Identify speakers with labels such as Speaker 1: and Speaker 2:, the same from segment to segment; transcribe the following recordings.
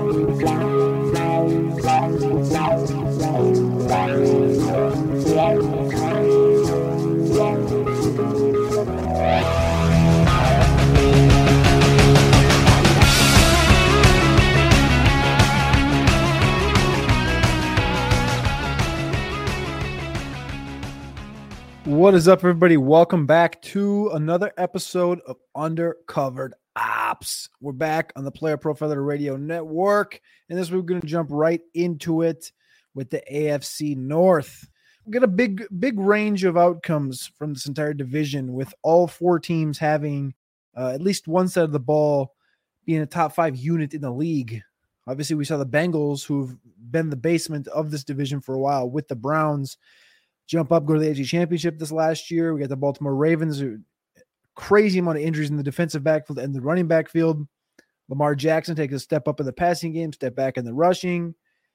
Speaker 1: What is up, everybody? Welcome back to another episode of Undercovered Ops. We're back on the Player Profiler Radio Network, and this week we're going to jump right into it with the AFC North. We got a big range of outcomes from this entire division, with all four teams having at least one side of the ball being a top 5 unit in the league. Obviously, we saw the Bengals, who've been the basement of this division for a while, with the Browns jump up, go to the AFC Championship this last year. We got the Baltimore Ravens, who crazy amount of injuries in the defensive backfield and the running backfield. Lamar Jackson takes a step up in the passing game, step back in the rushing.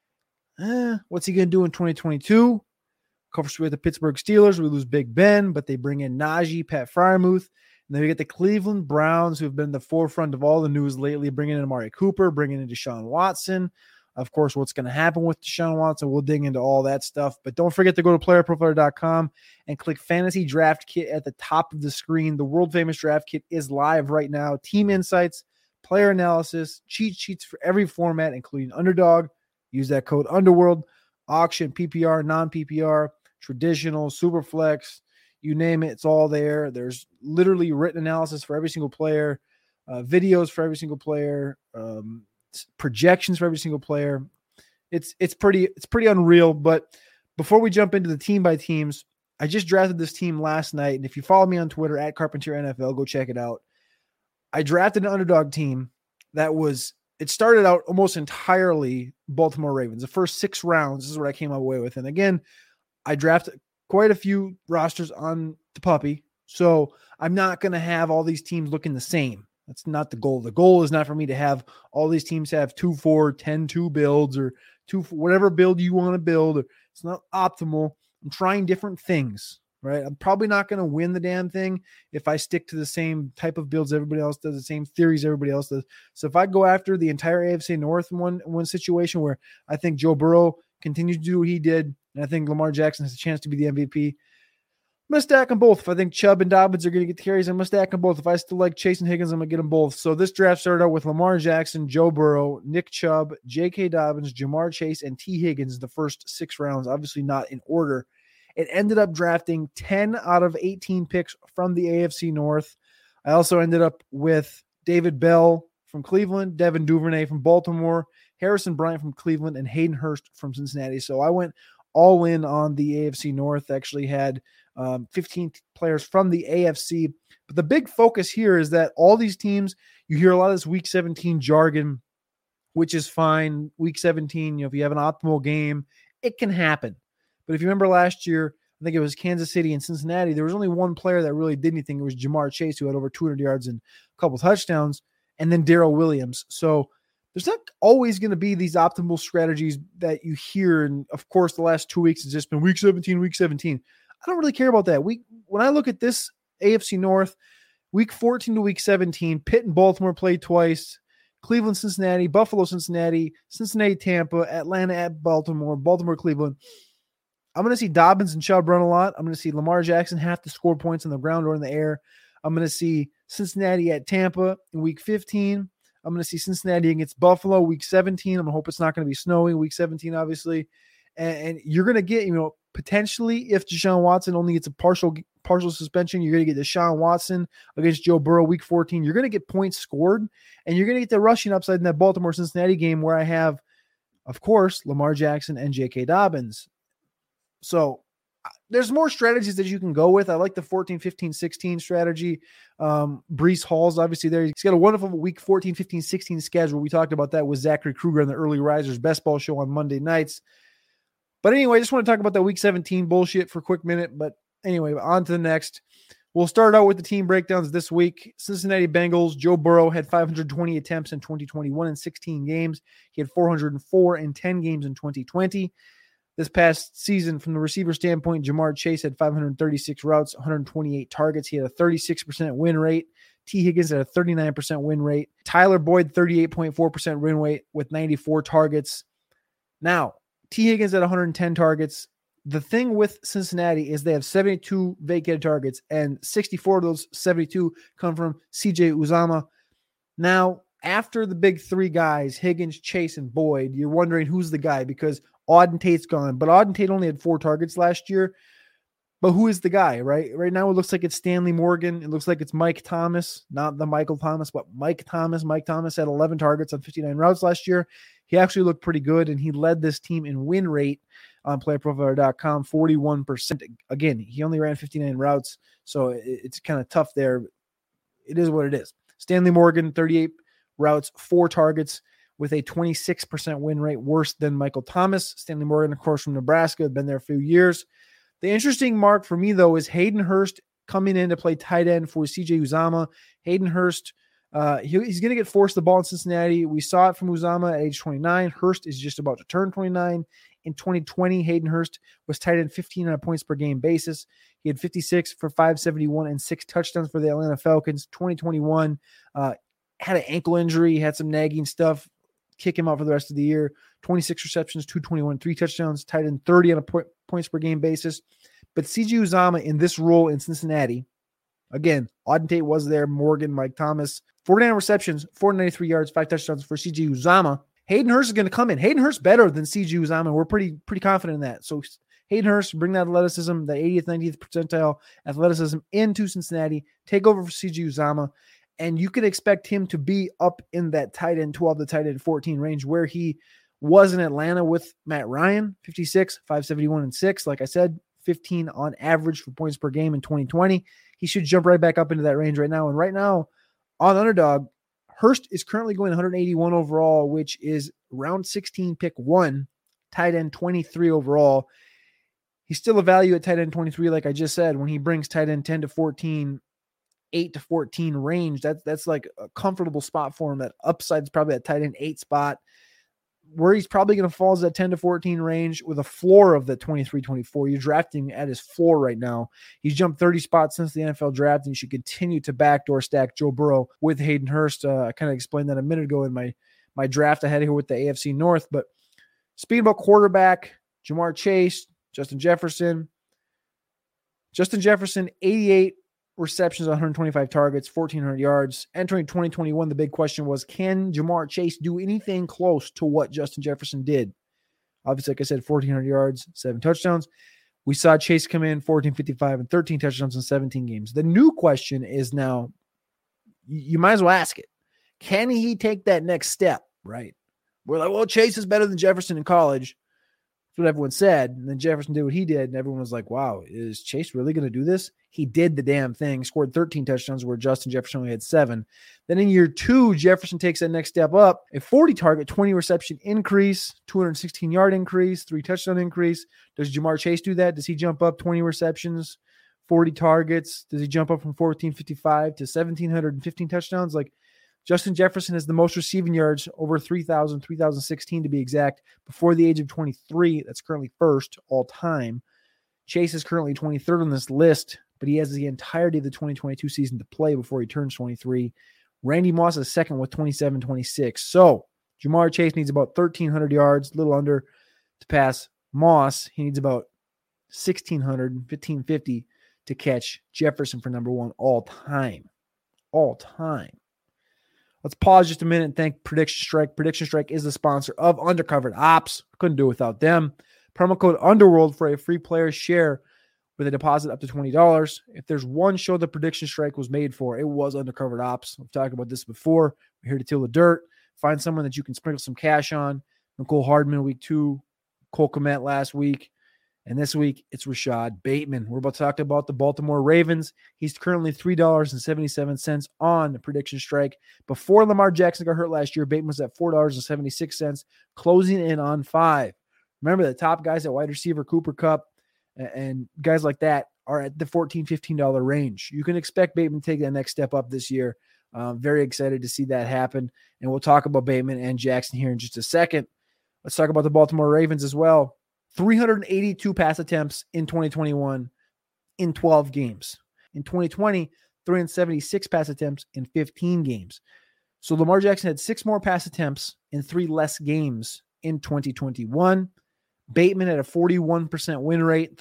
Speaker 1: What's he going to do in 2022? Course, with the Pittsburgh Steelers, we lose Big Ben, but they bring in Najee, Pat Freiermuth. And then we get the Cleveland Browns, who have been the forefront of all the news lately, bringing in Amari Cooper, bringing in Deshaun Watson. Of course, what's going to happen with Deshaun Watson, we'll dig into all that stuff. But don't forget to go to playerprofiler.com and click Fantasy Draft Kit at the top of the screen. The world-famous draft kit is live right now. Team insights, player analysis, cheat sheets for every format, including Underdog. Use that code Underworld. Auction, PPR, non-PPR, traditional, Superflex, you name it, it's all there. There's literally written analysis for every single player, videos for every single player, projections for every single player. It's pretty unreal. But before we jump into the team by teams, I just drafted this team last night, and if you follow me on Twitter at Carpentier NFL, go check it out. I drafted an underdog team it started out almost entirely Baltimore Ravens. The first 6 rounds, this is what I came away with. And again, I drafted quite a few rosters on the puppy, so I'm not going to have all these teams looking the same. That's not the goal. The goal is not for me to have all these teams have 2-4, 10-2 builds, or whatever build you want to build. It's not optimal. I'm trying different things, right? I'm probably not going to win the damn thing if I stick to the same type of builds everybody else does, the same theories everybody else does. So if I go after the entire AFC North in one situation where I think Joe Burrow continues to do what he did, and I think Lamar Jackson has a chance to be the MVP, I'm going to stack them both. If I think Chubb and Dobbins are going to get the carries, I'm going to stack them both. If I still like Chase and Higgins, I'm going to get them both. So this draft started out with Lamar Jackson, Joe Burrow, Nick Chubb, J.K. Dobbins, Jamar Chase, and T. Higgins the first 6 rounds, obviously not in order. It ended up drafting 10 out of 18 picks from the AFC North. I also ended up with David Bell from Cleveland, Devin Duvernay from Baltimore, Harrison Bryant from Cleveland, and Hayden Hurst from Cincinnati. So I went all in on the AFC North. Actually had 15 players from the AFC. But the big focus here is that all these teams, you hear a lot of this Week 17 jargon, which is fine. Week 17, if you have an optimal game, it can happen. But if you remember last year, I think it was Kansas City and Cincinnati, there was only one player that really did anything. It was Jamar Chase, who had over 200 yards and a couple touchdowns, and then Darrell Williams. So there's not always going to be these optimal strategies that you hear. And of course, the last 2 weeks has just been week 17. I don't really care about that. When I look at this AFC North, week 14 to week 17, Pitt and Baltimore played twice, Cleveland, Cincinnati, Buffalo, Cincinnati, Tampa, Atlanta at Baltimore, Cleveland. I'm going to see Dobbins and Chubb run a lot. I'm going to see Lamar Jackson have to score points on the ground or in the air. I'm going to see Cincinnati at Tampa in week 15. I'm going to see Cincinnati against Buffalo week 17. I'm going to hope it's not going to be snowing week 17, obviously. And you're going to get, potentially, if Deshaun Watson only gets a partial suspension, you're going to get Deshaun Watson against Joe Burrow week 14. You're going to get points scored, and you're going to get the rushing upside in that Baltimore-Cincinnati game where I have, of course, Lamar Jackson and J.K. Dobbins. So there's more strategies that you can go with. I like the 14, 15, 16 strategy. Breece Hall's obviously there. He's got a wonderful week 14, 15, 16 schedule. We talked about that with Zachary Kruger on the Early Risers Best Ball show on Monday nights. But anyway, I just want to talk about that week 17 bullshit for a quick minute. But anyway, on to the next. We'll start out with the team breakdowns this week. Cincinnati Bengals, Joe Burrow had 520 attempts in 2021 in 16 games. He had 404 in 10 games in 2020. This past season, from the receiver standpoint, Jamar Chase had 536 routes, 128 targets. He had a 36% win rate. T. Higgins at a 39% win rate. Tyler Boyd, 38.4% win rate with 94 targets. Now, T. Higgins at 110 targets. The thing with Cincinnati is they have 72 vacated targets, and 64 of those 72 come from CJ Uzomah. Now, after the big three guys, Higgins, Chase, and Boyd, you're wondering who's the guy because Auden Tate's gone. But Auden Tate only had 4 targets last year. But who is the guy, right? Right now it looks like it's Stanley Morgan. It looks like it's Mike Thomas, not the Michael Thomas, but Mike Thomas. Mike Thomas had 11 targets on 59 routes last year. He actually looked pretty good, and he led this team in win rate on playerprofiler.com, 41%. Again, he only ran 59 routes, so it's kind of tough there. It is what it is. Stanley Morgan, 38 routes, 4 targets with a 26% win rate, worse than Michael Thomas. Stanley Morgan, of course, from Nebraska, had been there a few years. The interesting mark for me, though, is Hayden Hurst coming in to play tight end for CJ Uzomah. Hayden Hurst, he's going to get forced the ball in Cincinnati. We saw it from Uzomah at age 29. Hurst is just about to turn 29. In 2020, Hayden Hurst was tight end 15 on a points per game basis. He had 56 for 571 and 6 touchdowns for the Atlanta Falcons. 2021, had an ankle injury, had some nagging stuff, kick him out for the rest of the year. 26 receptions, 221, 3 touchdowns, tight end 30 on a points per game basis. But CJ Uzomah in this role in Cincinnati, again, Auden Tate was there, Morgan, Mike Thomas, 49 receptions, 493 yards, 5 touchdowns for CJ Uzomah. Hayden Hurst is going to come in. Hayden Hurst better than CJ Uzomah. We're pretty confident in that. So Hayden Hurst, bring that athleticism, the 80th, 90th percentile athleticism into Cincinnati, take over for CJ Uzomah, and you can expect him to be up in that tight end 12 to tight end 14 range where he was in Atlanta with Matt Ryan, 56, 571, and 6. Like I said, 15 on average for points per game in 2020. He should jump right back up into that range right now. And right now, on Underdog, Hurst is currently going 181 overall, which is round 16, pick 1, tight end 23 overall. He's still a value at tight end 23, like I just said. When he brings tight end 10 to 14, 8 to 14 range, that's like a comfortable spot for him. That upside is probably at tight end 8 spot. Where he's probably going to fall is that 10 to 14 range with a floor of the 23-24. You're drafting at his floor right now. He's jumped 30 spots since the NFL draft, and you should continue to backdoor stack Joe Burrow with Hayden Hurst. I kind of explained that a minute ago in my draft ahead here with the AFC North. But speaking about quarterback, Ja'Marr Chase, Justin Jefferson, 88 receptions, 125 targets, 1,400 yards. Entering 2021, the big question was, can Ja'Marr Chase do anything close to what Justin Jefferson did? Obviously, like I said, 1,400 yards, 7 touchdowns. We saw Chase come in 1,455 and 13 touchdowns in 17 games. The new question is now, you might as well ask it. Can he take that next step, right? We're like, well, Chase is better than Jefferson in college. That's what everyone said. And then Jefferson did what he did, and everyone was like, wow, is Chase really going to do this? He did the damn thing, scored 13 touchdowns where Justin Jefferson only had 7. Then in year 2, Jefferson takes that next step up, a 40 target, 20 reception increase, 216 yard increase, 3 touchdown increase. Does Ja'Marr Chase do that? Does he jump up 20 receptions, 40 targets? Does he jump up from 1,455 to 1,715 touchdowns? Like, Justin Jefferson has the most receiving yards, over 3,000, 3,016 to be exact, before the age of 23. That's currently first all time. Chase is currently 23rd on this list, but he has the entirety of the 2022 season to play before he turns 23. Randy Moss is second with 27-26. So Ja'Marr Chase needs about 1,300 yards, a little under, to pass Moss. He needs about 1,600, 1,550 to catch Jefferson for number 1 all time. All time. Let's pause just a minute and thank Prediction Strike. Prediction Strike is the sponsor of Undercovered Ops. Couldn't do it without them. Promo code Underworld for a free player share with a deposit up to $20. If there's one show the Prediction Strike was made for, it was Undercovered Ops. We've talked about this before. We're here to till the dirt. Find someone that you can sprinkle some cash on. Nicole Hardman week 2, Cole Kmet last week. And this week, it's Rashad Bateman. We're about to talk about the Baltimore Ravens. He's currently $3.77 on the Prediction Strike. Before Lamar Jackson got hurt last year, Bateman was at $4.76, closing in on $5. Remember, the top guys at wide receiver, Cooper Kupp, and guys like that are at the $14, $15 range. You can expect Bateman to take that next step up this year. Very excited to see that happen. And we'll talk about Bateman and Jackson here in just a second. Let's talk about the Baltimore Ravens as well. 382 pass attempts in 2021 in 12 games. In 2020, 376 pass attempts in 15 games. So Lamar Jackson had 6 more pass attempts in 3 less games in 2021. Bateman had a 41% win rate,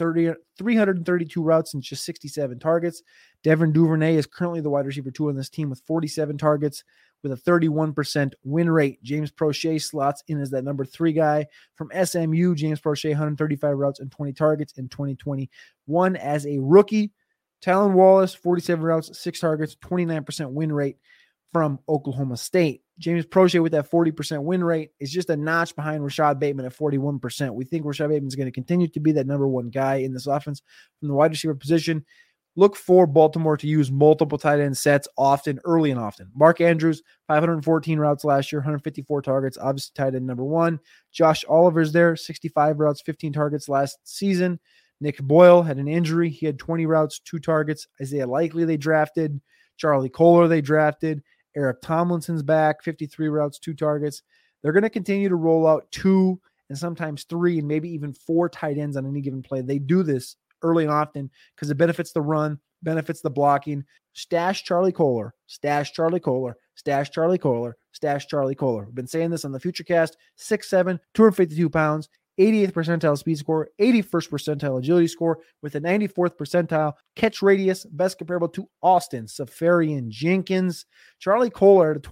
Speaker 1: 332 routes and just 67 targets. Devin Duvernay is currently the wide receiver 2 on this team with 47 targets with a 31% win rate. James Prochet slots in as that number 3 guy. From SMU, James Prochet, 135 routes and 20 targets in 2021 as a rookie. Talon Wallace, 47 routes, 6 targets, 29% win rate from Oklahoma State. James Prochet with that 40% win rate is just a notch behind Rashad Bateman at 41%. We think Rashad Bateman is going to continue to be that number 1 guy in this offense from the wide receiver position. Look for Baltimore to use multiple tight end sets often, early and often. Mark Andrews, 514 routes last year, 154 targets, obviously tight end number 1. Josh Oliver's there, 65 routes, 15 targets last season. Nick Boyle had an injury. He had 20 routes, 2 targets. Isaiah Likely they drafted. Charlie Kolar they drafted. Eric Tomlinson's back, 53 routes, 2 targets. They're going to continue to roll out 2 and sometimes 3 and maybe even 4 tight ends on any given play. They do this early and often because it benefits the run, benefits the blocking. Stash Charlie Kolar, stash Charlie Kolar, stash Charlie Kolar, stash Charlie Kolar. We've been saying this on the FutureCast. 6'7", 252 pounds, 88th percentile speed score, 81st percentile agility score with a 94th percentile catch radius, best comparable to Austin Seferian-Jenkins. Charlie Kolar had a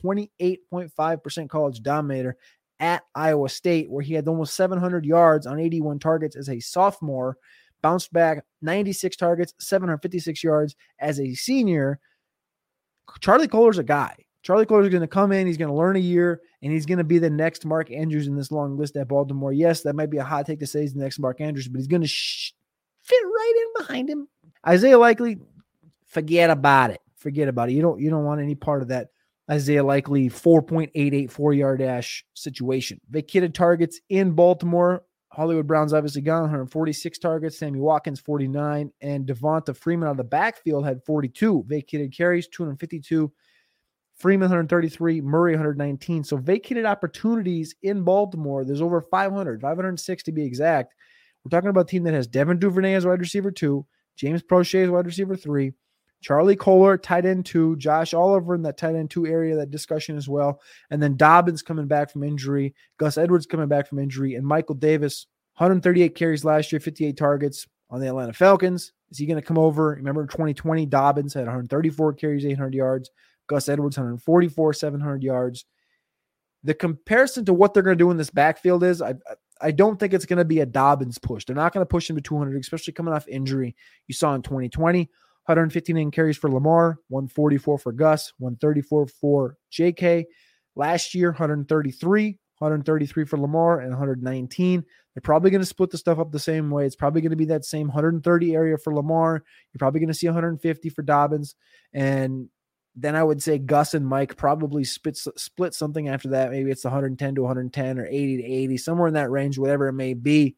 Speaker 1: 28.5% college dominator at Iowa State, where he had almost 700 yards on 81 targets as a sophomore, bounced back 96 targets, 756 yards as a senior. Charlie Kolar's a guy. Charlie Kolar is going to come in, he's going to learn a year, and he's going to be the next Mark Andrews in this long list at Baltimore. Yes, that might be a hot take to say he's the next Mark Andrews, but he's going to fit right in behind him. Isaiah Likely, forget about it. Forget about it. You don't want any part of that Isaiah Likely 4.88 4-yard dash situation. Vacated targets in Baltimore. Hollywood Brown's obviously gone, 146 targets. Sammy Watkins, 49. And Devonta Freeman out of the backfield had 42. Vacated carries, 252. Freeman, 133. Murray, 119. So vacated opportunities in Baltimore, there's over 506 to be exact. We're talking about a team that has Devin Duvernay as wide receiver 2, James Prochet as wide receiver 3, Charlie Kolar, tight end 2, Josh Oliver in that tight end 2 area, that discussion as well. And then Dobbins coming back from injury, Gus Edwards coming back from injury, and Michael Davis, 138 carries last year, 58 targets on the Atlanta Falcons. Is he going to come over? Remember 2020, Dobbins had 134 carries, 800 yards. Gus Edwards, 144, 700 yards. The comparison to what they're going to do in this backfield is I don't think it's going to be a Dobbins push. They're not going to push him to 200, especially coming off injury. You saw in 2020, 159 carries for Lamar, 144 for Gus, 134 for JK. Last year, 133 for Lamar, and 119. They're probably going to split the stuff up the same way. It's probably going to be that same 130 area for Lamar. You're probably going to see 150 for Dobbins. And then I would say Gus and Mike probably split something after that. Maybe it's 110 to 110 or 80 to 80, somewhere in that range, whatever it may be.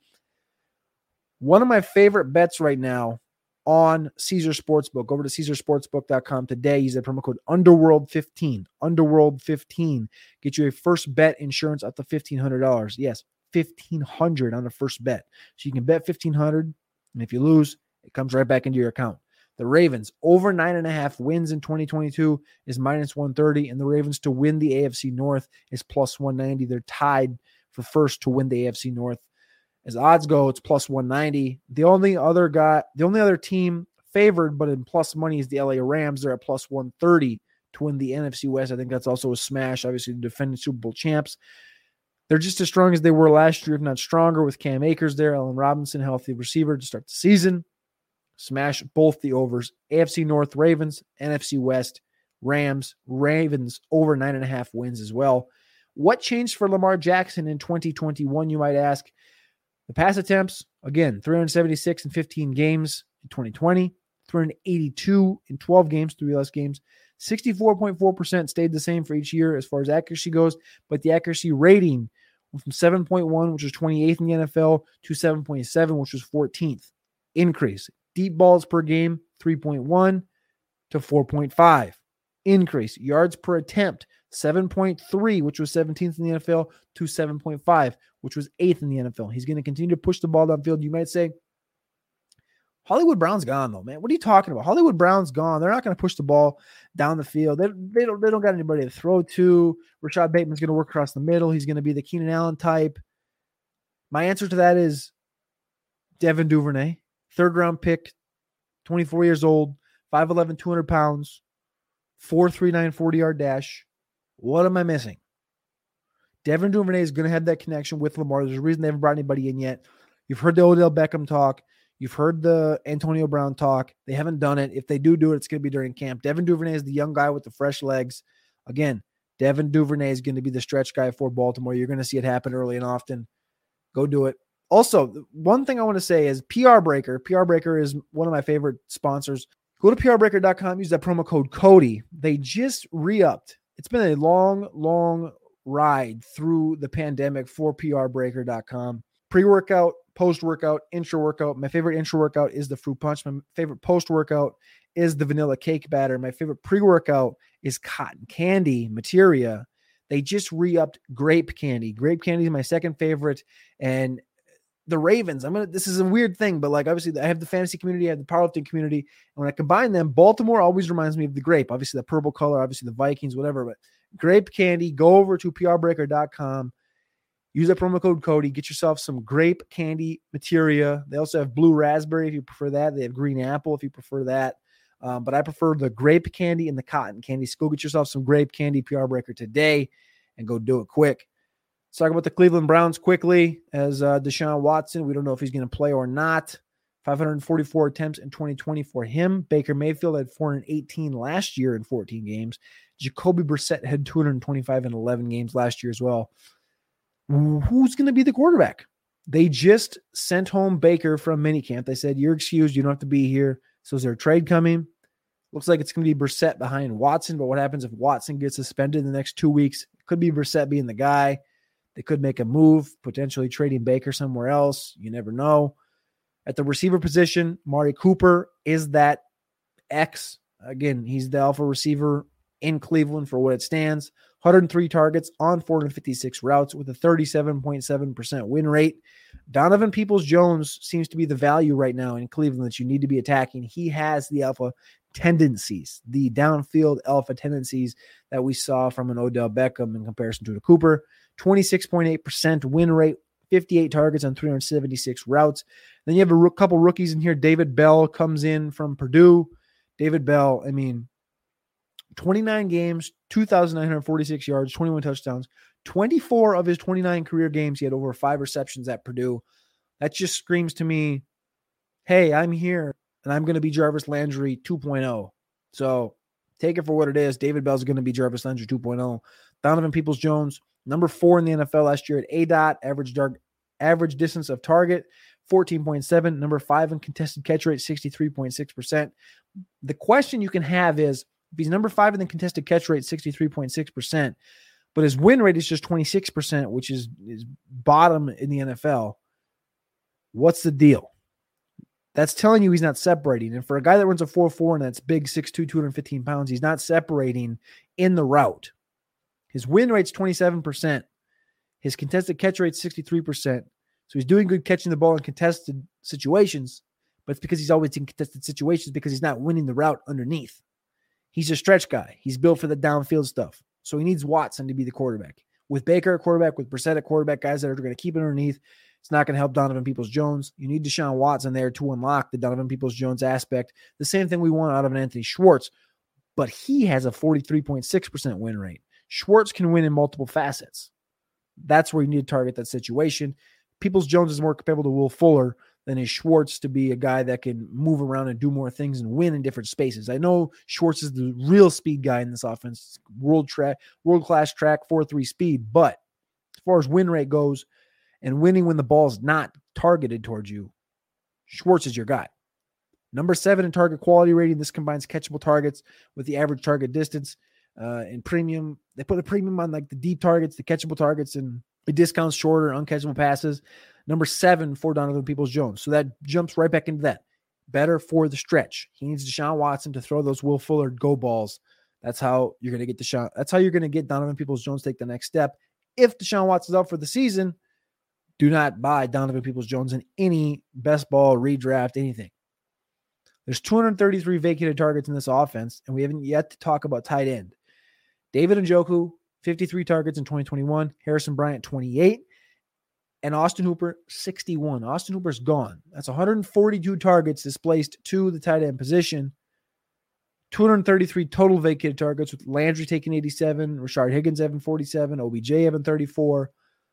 Speaker 1: One of my favorite bets right now on Caesar Sportsbook. Go over to CaesarSportsbook.com today. Use the promo code Underworld15. Underworld15. Get you a first bet insurance up to $1,500. Yes, $1,500 on the first bet. So you can bet $1,500, and if you lose, it comes right back into your account. The Ravens over 9.5 wins in 2022 is minus 130, and the Ravens to win the AFC North is plus 190. They're tied for first to win the AFC North. As odds go, it's plus 190. The only other team favored, but in plus money, is the LA Rams. They're at plus 130 to win the NFC West. I think that's also a smash. Obviously, the defending Super Bowl champs. They're just as strong as they were last year, if not stronger, with Cam Akers there, Allen Robinson, healthy receiver to start the season. Smash both the overs. AFC North, Ravens. NFC West, Rams. Ravens over 9.5 wins as well. What changed for Lamar Jackson in 2021, you might ask? The pass attempts, again, 376 in 15 games in 2020, 382 in 12 games, 3 less games. 64.4% stayed the same for each year as far as accuracy goes, but the accuracy rating went from 7.1, which was 28th in the NFL, to 7.7, which was 14th. Increase. Deep balls per game, 3.1 to 4.5. Increase. Yards per attempt, 7.3, which was 17th in the NFL, to 7.5, which was 8th in the NFL. He's going to continue to push the ball downfield. You might say, Hollywood Brown's gone though, man. What are you talking about? Hollywood Brown's gone. They're not going to push the ball down the field. They don't got anybody to throw to. Rashad Bateman's going to work across the middle. He's going to be the Keenan Allen type. My answer to that is Devin Duvernay, 3rd round pick, 24 years old, 5'11", 200 pounds, 4.39 40-yard dash. What am I missing? Devin Duvernay is going to have that connection with Lamar. There's a reason they haven't brought anybody in yet. You've heard the Odell Beckham talk. You've heard the Antonio Brown talk. They haven't done it. If they do it, it's going to be during camp. Devin Duvernay is the young guy with the fresh legs. Again, Devin Duvernay is going to be the stretch guy for Baltimore. You're going to see it happen early and often. Go do it. Also, one thing I want to say is PR Breaker. PR Breaker is one of my favorite sponsors. Go to prbreaker.com. Use that promo code Cody. They just re-upped. It's been a long ride through the pandemic for prbreaker.com. Pre-workout, post-workout, intra-workout. My favorite intra-workout is the fruit punch. My favorite post-workout is the vanilla cake batter. My favorite pre-workout is cotton candy materia. They just re-upped grape candy. Grape candy is my second favorite. And the Ravens, this is a weird thing, but like obviously I have the fantasy community, I have the powerlifting community. And when I combine them, Baltimore always reminds me of the grape. Obviously the purple color, obviously the Vikings, whatever, but grape candy, go over to prbreaker.com. Use that promo code Cody. Get yourself some grape candy materia. They also have blue raspberry if you prefer that. They have green apple if you prefer that. But I prefer the grape candy and the cotton candy. So go get yourself some grape candy, PR Breaker today, and go do it quick. Let's talk about the Cleveland Browns quickly. As Deshaun Watson, we don't know if he's going to play or not. 544 attempts in 2020 for him. Baker Mayfield had 418 last year in 14 games. Jacoby Brissett had 225 in 11 games last year as well. Who's going to be the quarterback? They just sent home Baker from minicamp. They said, you're excused. You don't have to be here. So is there a trade coming? Looks like it's going to be Brissett behind Watson. But what happens if Watson gets suspended in the next 2 weeks? It could be Brissett being the guy. They could make a move, potentially trading Baker somewhere else. You never know. At the receiver position, Amari Cooper is that X. Again, he's the alpha receiver in Cleveland for what it stands. 103 targets on 456 routes with a 37.7% win rate. Donovan Peoples-Jones seems to be the value right now in Cleveland that you need to be attacking. He has the alpha tendencies, the downfield alpha tendencies that we saw from an Odell Beckham in comparison to a Cooper. 26.8% win rate, 58 targets on 376 routes. Then you have a couple rookies in here. David Bell comes in from Purdue. David Bell, 29 games, 2,946 yards, 21 touchdowns. 24 of his 29 career games, he had over 5 receptions at Purdue. That just screams to me, hey, I'm here, and I'm going to be Jarvis Landry 2.0. So take it for what it is. David Bell's going to be Jarvis Landry 2.0. Donovan Peoples-Jones, number 4 in the NFL last year at ADOT, average distance of target, 14.7. Number 5 in contested catch rate, 63.6%. The question you can have is, if he's number 5 in the contested catch rate, 63.6%, but his win rate is just 26%, which is bottom in the NFL, what's the deal? That's telling you he's not separating. And for a guy that runs a 4.4 and that's big, 6'2", 215 pounds, he's not separating in the route. His win rate's 27%. His contested catch rate's 63%. So he's doing good catching the ball in contested situations, but it's because he's always in contested situations because he's not winning the route underneath. He's a stretch guy. He's built for the downfield stuff. So he needs Watson to be the quarterback. With Baker at quarterback, with Brissett at quarterback, guys that are going to keep it underneath, it's not going to help Donovan Peoples-Jones. You need Deshaun Watson there to unlock the Donovan Peoples-Jones aspect. The same thing we want out of an Anthony Schwartz, but he has a 43.6% win rate. Schwartz can win in multiple facets. That's where you need to target that situation. Peoples-Jones is more comparable to Will Fuller than is Schwartz to be a guy that can move around and do more things and win in different spaces. I know Schwartz is the real speed guy in this offense, world-class track, 4.3 speed, but as far as win rate goes and winning when the ball's not targeted towards you, Schwartz is your guy. Number 7 in target quality rating. This combines catchable targets with the average target distance and premium. They put a premium on like the deep targets, the catchable targets, and it discounts shorter, uncatchable passes. Number 7 for Donovan Peoples-Jones. So that jumps right back into that. Better for the stretch. He needs Deshaun Watson to throw those Will Fuller go balls. That's how you're going to get Deshaun. That's how you're going to get Donovan Peoples-Jones take the next step. If Deshaun Watson's out for the season, do not buy Donovan Peoples-Jones in any best ball, redraft, anything. There's 233 vacated targets in this offense, and we haven't yet to talk about tight end. David Njoku, 53 targets in 2021. Harrison Bryant, 28. And Austin Hooper, 61. Austin Hooper's gone. That's 142 targets displaced to the tight end position. 233 total vacated targets, with Landry taking 87, Rashard Higgins having 47, OBJ having 34.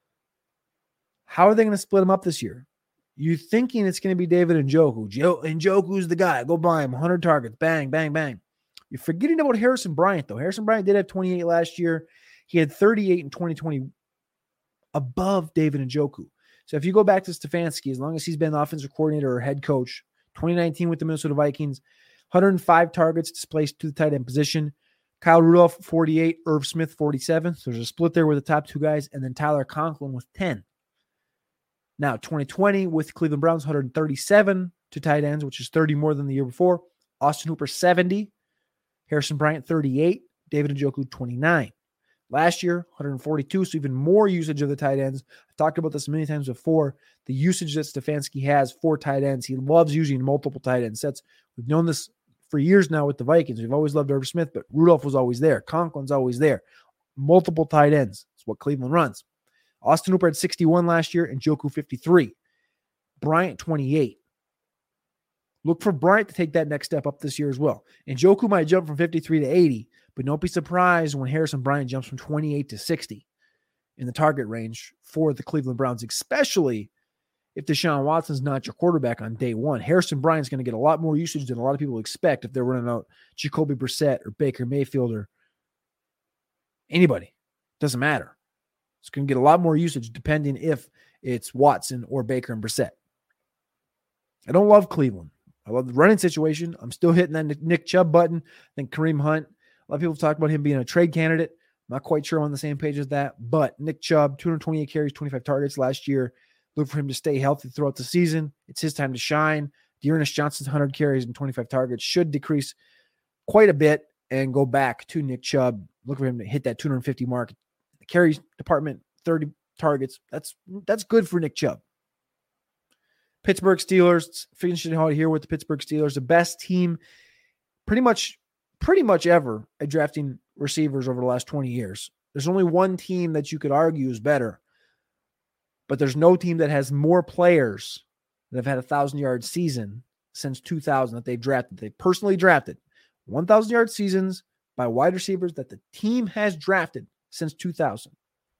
Speaker 1: How are they going to split them up this year? You're thinking it's going to be David Njoku. Njoku's the guy. Go buy him. 100 targets. Bang, bang, bang. You're forgetting about Harrison Bryant, though. Harrison Bryant did have 28 last year. He had 38 in 2020, above David Njoku. So if you go back to Stefanski, as long as he's been the offensive coordinator or head coach, 2019 with the Minnesota Vikings, 105 targets displaced to the tight end position. Kyle Rudolph, 48. Irv Smith, 47. So there's a split there with the top two guys. And then Tyler Conklin with 10. Now, 2020 with Cleveland Browns, 137 to tight ends, which is 30 more than the year before. Austin Hooper, 70. Harrison Bryant, 38. David Njoku, 29. Last year, 142, so even more usage of the tight ends. I've talked about this many times before. The usage that Stefanski has for tight ends. He loves using multiple tight end sets. We've known this for years now with the Vikings. We've always loved Irv Smith, but Rudolph was always there. Conklin's always there. Multiple tight ends. That's what Cleveland runs. Austin Hooper had 61 last year, and Njoku 53. Bryant, 28. Look for Bryant to take that next step up this year as well. And Njoku might jump from 53 to 80, but don't be surprised when Harrison Bryant jumps from 28 to 60 in the target range for the Cleveland Browns, especially if Deshaun Watson's not your quarterback on day one. Harrison Bryant's going to get a lot more usage than a lot of people expect if they're running out Jacoby Brissett or Baker Mayfield or anybody. Doesn't matter. It's going to get a lot more usage depending if it's Watson or Baker and Brissett. I don't love Cleveland. I love the running situation. I'm still hitting that Nick Chubb button. I think Kareem Hunt, a lot of people talk about him being a trade candidate. I'm not quite sure I'm on the same page as that, but Nick Chubb, 228 carries, 25 targets last year. Look for him to stay healthy throughout the season. It's his time to shine. Dearness Johnson's 100 carries and 25 targets should decrease quite a bit and go back to Nick Chubb. Look for him to hit that 250 mark. The carries department, 30 targets. That's good for Nick Chubb. Pittsburgh Steelers, finishing out here with the Pittsburgh Steelers, the best team pretty much ever at drafting receivers over the last 20 years. There's only one team that you could argue is better, but there's no team that has more players that have had a 1,000-yard season since 2000 that they've drafted. They personally drafted 1,000-yard seasons by wide receivers that the team has drafted since 2000.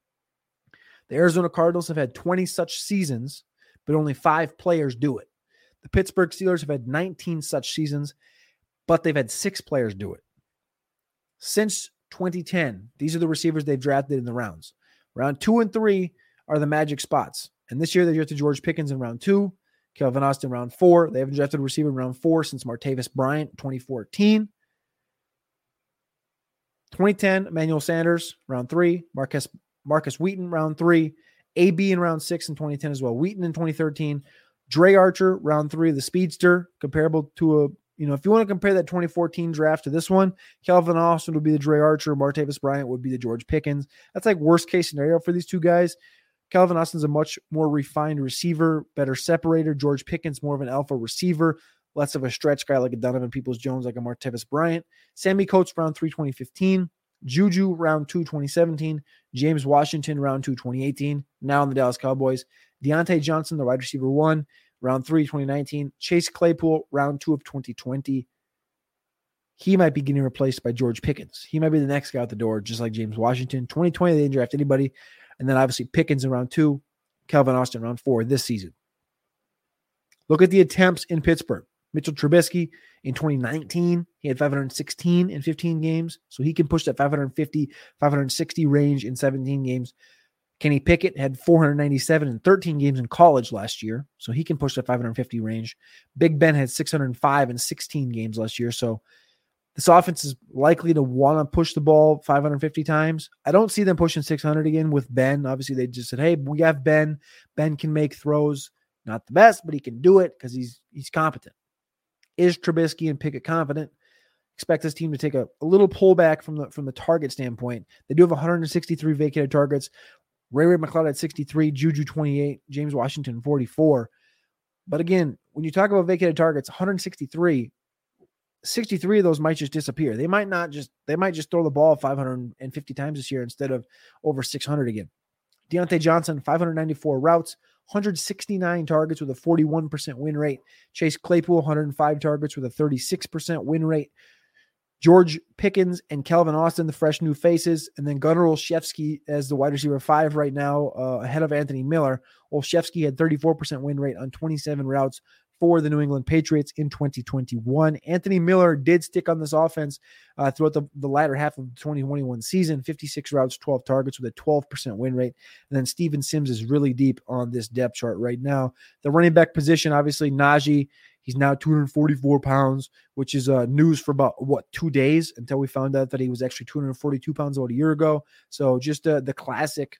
Speaker 1: The Arizona Cardinals have had 20 such seasons, but only 5 players do it. The Pittsburgh Steelers have had 19 such seasons, but they've had 6 players do it. Since 2010, these are the receivers they've drafted in the rounds. Round 2 and 3 are the magic spots. And this year they drafted George Pickens in round 2, Calvin Austin round 4. They haven't drafted a receiver in round 4 since Martavis Bryant in 2014. 2010, Emmanuel Sanders, round 3. Marcus Wheaton, round 3. AB in round 6 in 2010 as well. Wheaton in 2013. Dre Archer, round 3, the speedster, comparable to if you want to compare that 2014 draft to this one, Calvin Austin would be the Dre Archer. Martavis Bryant would be the George Pickens. That's like worst case scenario for these two guys. Calvin Austin's a much more refined receiver, better separator. George Pickens, more of an alpha receiver, less of a stretch guy like a Donovan Peoples-Jones, like a Martavis Bryant. Sammy Coates, round 3, 2015. Juju, round 2, 2017. James Washington, round 2, 2018. Now in the Dallas Cowboys. Deontay Johnson, the wide receiver 1, round 3, 2019. Chase Claypool, round 2 of 2020. He might be getting replaced by George Pickens. He might be the next guy out the door, just like James Washington. 2020, they didn't draft anybody. And then obviously Pickens in round 2, Calvin Austin round 4 this season. Look at the attempts in Pittsburgh. Mitchell Trubisky in 2019, he had 516 in 15 games. So he can push that 550, 560 range in 17 games. Kenny Pickett had 497 in 13 games in college last year. So he can push that 550 range. Big Ben had 605 in 16 games last year. So this offense is likely to want to push the ball 550 times. I don't see them pushing 600 again with Ben. Obviously, they just said, hey, we have Ben. Ben can make throws. Not the best, but he can do it because he's competent. Is Trubisky and Pickett confident? Expect this team to take a little pullback from the target standpoint. They do have 163 vacated targets. Ray McCloud at 63, Juju 28, James Washington 44. But again, when you talk about vacated targets, 163, 63 of those might just disappear. They might just throw the ball 550 times this year instead of over 600 again. Deontay Johnson, 594 routes, 169 targets with a 41% win rate. Chase Claypool, 105 targets with a 36% win rate. George Pickens and Calvin Austin, the fresh new faces, and then Gunnar Olszewski as the wide receiver 5 right now, ahead of Anthony Miller. Olszewski had 34% win rate on 27 routes for the New England Patriots in 2021. Anthony Miller did stick on this offense throughout the latter half of the 2021 season, 56 routes, 12 targets with a 12% win rate. And then Steven Sims is really deep on this depth chart right now. The running back position, obviously, Najee, he's now 244 pounds, which is news for about, 2 days until we found out that he was actually 242 pounds about a year ago. So just the classic,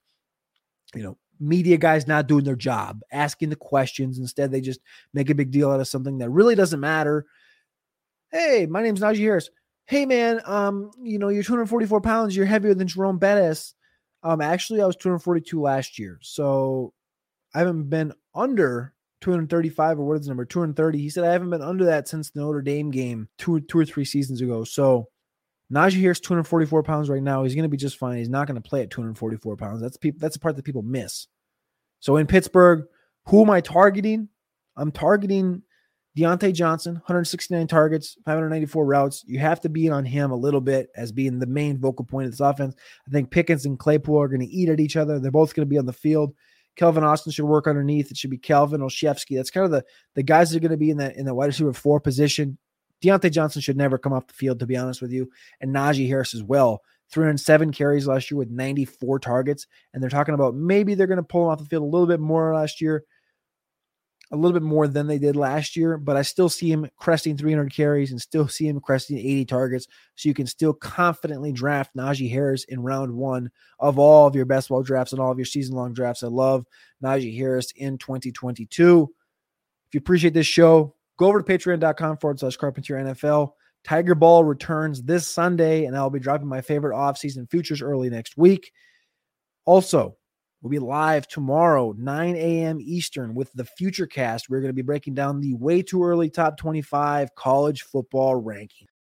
Speaker 1: media guys not doing their job, asking the questions. Instead, they just make a big deal out of something that really doesn't matter. Hey, my name's Najee Harris. Hey, man, you're 244 pounds. You're heavier than Jerome Bettis. Actually, I was 242 last year. So I haven't been under 235 or what is the number? 230. He said, I haven't been under that since the Notre Dame game two or three seasons ago. So Najee Harris, 244 pounds right now. He's going to be just fine. He's not going to play at 244 pounds. That's the part that people miss. So in Pittsburgh, who am I targeting? I'm targeting Deontay Johnson, 169 targets, 594 routes. You have to be on him a little bit as being the main vocal point of this offense. I think Pickens and Claypool are going to eat at each other. They're both going to be on the field. Kelvin Austin should work underneath. It should be Calvin Olszewski. That's kind of the guys that are going to be in the wide receiver 4 position. Deontay Johnson should never come off the field, to be honest with you, and Najee Harris as well. 307 carries last year with 94 targets, and they're talking about maybe they're going to pull him off the field a little bit more last year, a little bit more than they did last year, but I still see him cresting 300 carries and still see him cresting 80 targets, so you can still confidently draft Najee Harris in round 1 of all of your best ball drafts and all of your season-long drafts. I love Najee Harris in 2022. If you appreciate this show, go over to patreon.com/Carpentier NFL. Tiger Ball returns this Sunday, and I'll be dropping my favorite off-season futures early next week. Also, we'll be live tomorrow, 9 a.m. Eastern, with the Futurecast. We're going to be breaking down the way too early top 25 college football ranking.